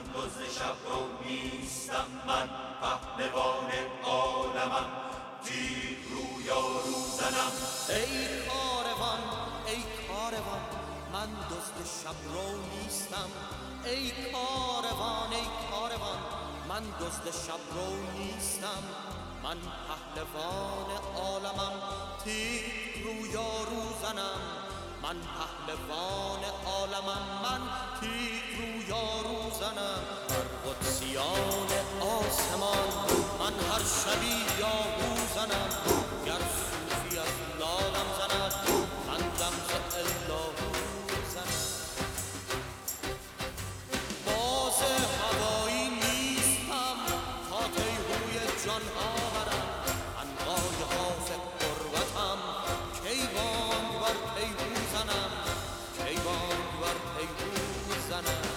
دزد شب رو نیستم، من پهلوان عالمم، تیر رو یارو زنم. ای کاروان ای کاروان من دزد شب رو نیستم. ای کاروان ای کاروان من دزد شب رو نیستم. من پهلوان عالمم، تیر رو یارو زنم. من پهلوان عالمم، من تیر رو یارو زنم. بر قدسیان آسمان من هر شبی یاهو زنم. گر صوفی از لادم زند، من دم ز اللهو زنم. باز هوایی نیستم تا تیهوی جانها برم. عنقای حافظ قربتم، کی بانگ بر تیهو زنم، کی بانگ بر تیهو زنم.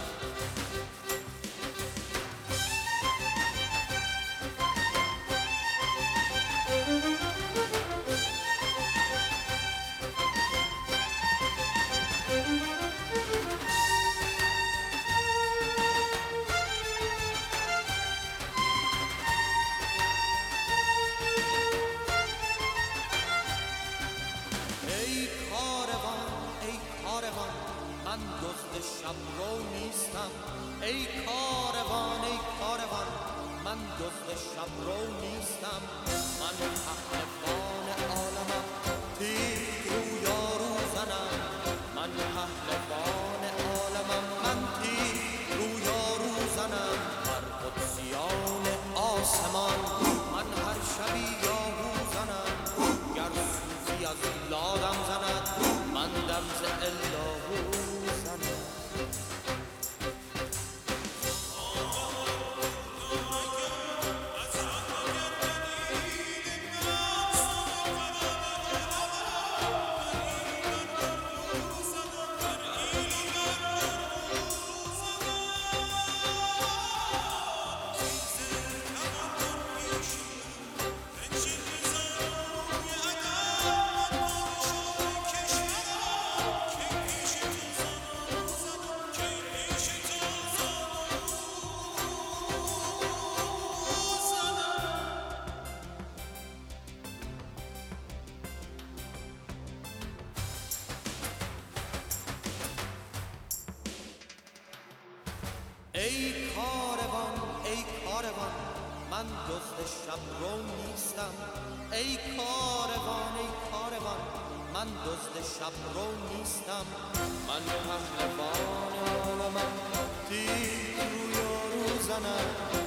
من دزد شب رو نیستم. ای کاروان ای کاروان من دزد شب رو نیستم. من پهلوان عالمم، تیر رو یارو زنم. من پهلوان عالمم، من تیر رو یارو زنم. بر قدسیان آسمان من هر شبی یاهو زنم. گر صوفی از لادم زند، من دم ز اللهو زنم. ای کاروان ای کاروان من دزد شب رو نیستم. ای کاروان ای کاروان من دزد شب رو نیستم. من پهلوان عالمم، تیر رو یارو زنم.